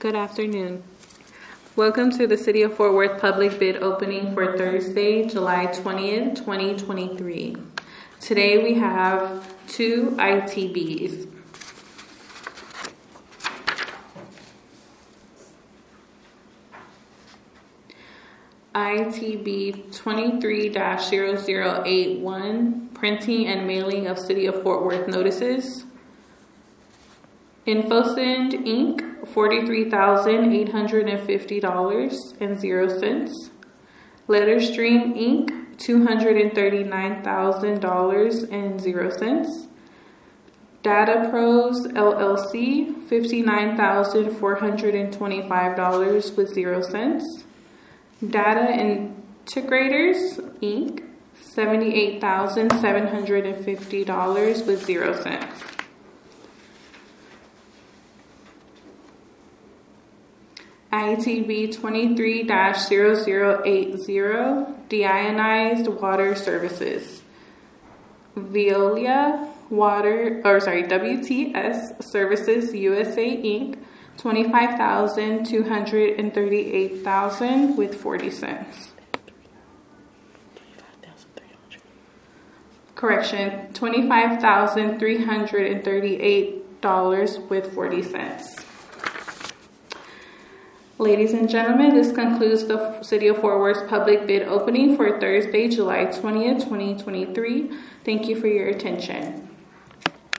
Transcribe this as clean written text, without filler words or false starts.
Good afternoon. Welcome to the City of Fort Worth public bid opening for Thursday, July 20th, 2023. Today we have two ITBs. ITB 23-0081, printing and mailing of City of Fort Worth notices. InfoSend Inc., $43,850.00. Letterstream Inc., $239,000.00. Data Pros LLC, $59,425.00. Data Integrators Inc., $78,750.00. ITB 23-0080, Deionized Water Services. Veolia WTS Services USA Inc., $25,238,000 with 40 cents. Correction, $25,338 with 40 cents. Ladies and gentlemen, this concludes the City of Fort Worth's public bid opening for Thursday, July 20th, 2023. Thank you for your attention.